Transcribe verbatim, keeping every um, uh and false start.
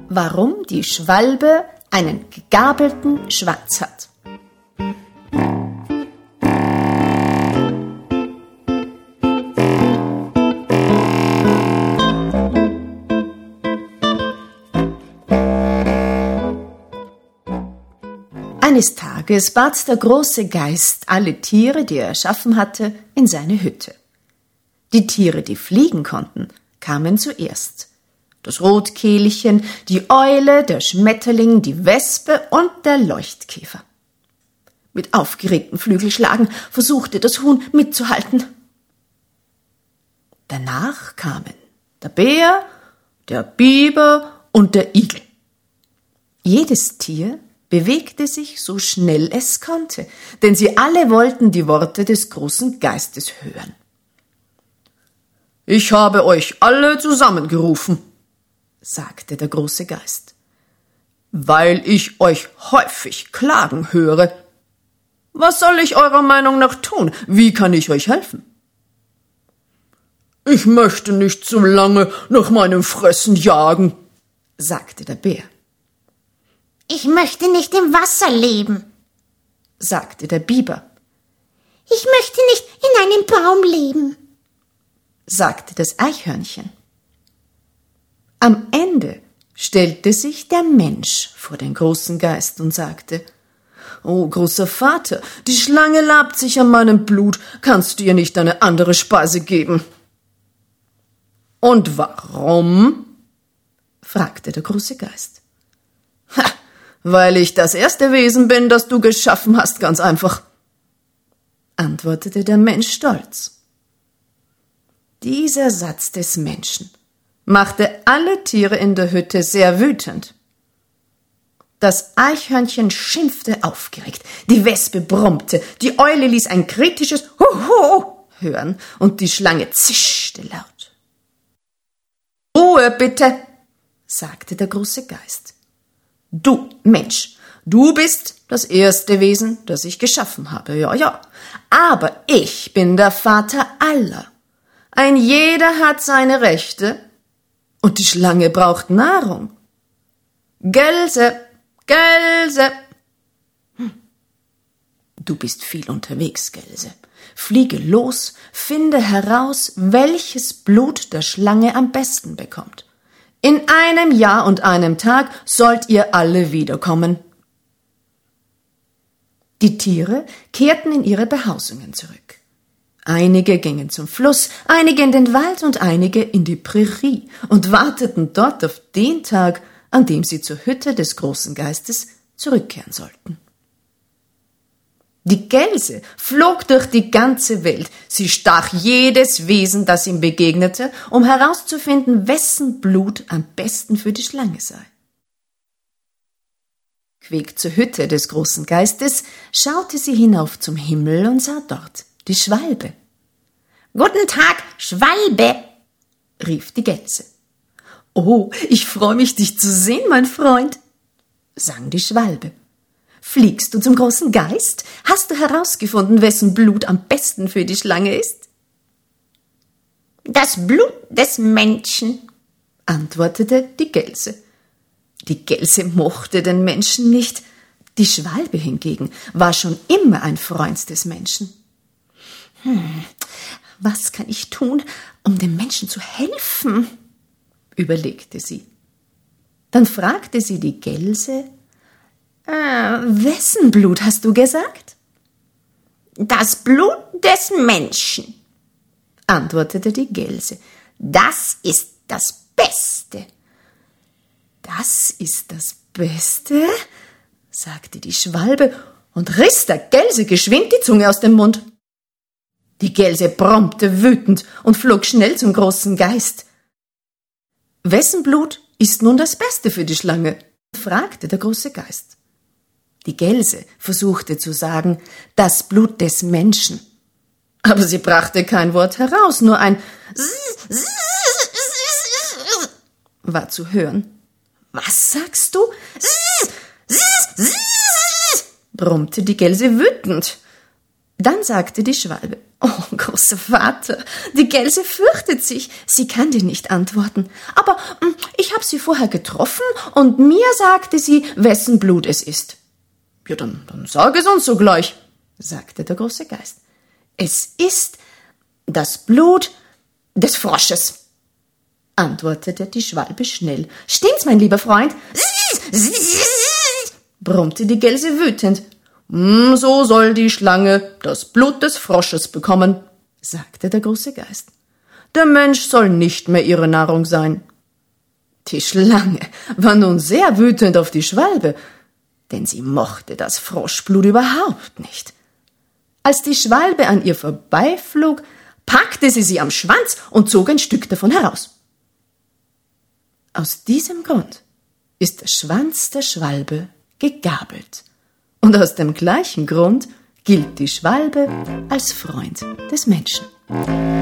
warum die Schwalbe einen gegabelten Schwanz hat. Eines Tages bat der große Geist alle Tiere, die er erschaffen hatte, in seine Hütte. Die Tiere, die fliegen konnten, kamen zuerst. Das Rotkehlchen, die Eule, der Schmetterling, die Wespe und der Leuchtkäfer. Mit aufgeregten Flügelschlagen versuchte das Huhn mitzuhalten. Danach kamen der Bär, der Biber und der Igel. Jedes Tier bewegte sich so schnell es konnte, denn sie alle wollten die Worte des großen Geistes hören. »Ich habe euch alle zusammengerufen«, sagte der große Geist, »weil ich euch häufig klagen höre. Was soll ich eurer Meinung nach tun? Wie kann ich euch helfen?« »Ich möchte nicht zu lange nach meinem Fressen jagen«, sagte der Bär. »Ich möchte nicht im Wasser leben«, sagte der Biber. »Ich möchte nicht in einem Baum leben«, sagte das Eichhörnchen. Am Ende stellte sich der Mensch vor den großen Geist und sagte, »O großer Vater, die Schlange labt sich an meinem Blut, kannst du ihr nicht eine andere Speise geben?« »Und warum?« fragte der große Geist. »Ha, weil ich das erste Wesen bin, das du geschaffen hast, ganz einfach«, antwortete der Mensch stolz. Dieser Satz des Menschen machte alle Tiere in der Hütte sehr wütend. Das Eichhörnchen schimpfte aufgeregt, die Wespe brummte, die Eule ließ ein kritisches Huhu hören und die Schlange zischte laut. »Ruhe bitte«, sagte der große Geist. »Du, Mensch, du bist das erste Wesen, das ich geschaffen habe, ja, ja. Aber ich bin der Vater aller. Ein jeder hat seine Rechte und die Schlange braucht Nahrung. Gelse, Gelse!« Hm. »Du bist viel unterwegs, Gelse. Fliege los, finde heraus, welches Blut der Schlange am besten bekommt. In einem Jahr und einem Tag sollt ihr alle wiederkommen.« Die Tiere kehrten in ihre Behausungen zurück. Einige gingen zum Fluss, einige in den Wald und einige in die Prärie und warteten dort auf den Tag, an dem sie zur Hütte des großen Geistes zurückkehren sollten. Die Gelse flog durch die ganze Welt. Sie stach jedes Wesen, das ihm begegnete, um herauszufinden, wessen Blut am besten für die Schlange sei. Weg zur Hütte des großen Geistes schaute sie hinauf zum Himmel und sah dort die Schwalbe. »Guten Tag, Schwalbe«, rief die Gelse. »Oh, ich freue mich, dich zu sehen, mein Freund«, sang die Schwalbe. »Fliegst du zum großen Geist? Hast du herausgefunden, wessen Blut am besten für die Schlange ist?« »Das Blut des Menschen«, antwortete die Gelse. Die Gelse mochte den Menschen nicht, die Schwalbe hingegen war schon immer ein Freund des Menschen. »Hm, was kann ich tun, um dem Menschen zu helfen?«, überlegte sie. Dann fragte sie die Gelse, äh, »Wessen Blut hast du gesagt?« »Das Blut des Menschen«, antwortete die Gelse. »Das ist das Beste.« »Das ist das Beste«, sagte die Schwalbe und riss der Gelse geschwind die Zunge aus dem Mund. Die Gelse brummte wütend und flog schnell zum großen Geist. »Wessen Blut ist nun das Beste für die Schlange?« fragte der große Geist. Die Gelse versuchte zu sagen, das Blut des Menschen. Aber sie brachte kein Wort heraus, nur ein war zu hören. »Was sagst du?« brummte die Gelse wütend. Dann sagte die Schwalbe, Oh, großer Vater, die Gelse fürchtet sich, sie kann dir nicht antworten. Aber hm, ich habe sie vorher getroffen und mir sagte sie, wessen Blut es ist. Ja, dann, dann sag es uns sogleich, sagte der große Geist. Es ist das Blut des Frosches, antwortete die Schwalbe schnell. Stimmt's, mein lieber Freund? Brummte die Gelse wütend. So soll die Schlange das Blut des Frosches bekommen, sagte der große Geist. Der Mensch soll nicht mehr ihre Nahrung sein. Die Schlange war nun sehr wütend auf die Schwalbe, denn sie mochte das Froschblut überhaupt nicht. Als die Schwalbe an ihr vorbeiflog, packte sie sie am Schwanz und zog ein Stück davon heraus. Aus diesem Grund ist der Schwanz der Schwalbe gegabelt. Und aus dem gleichen Grund gilt die Schwalbe als Freund des Menschen.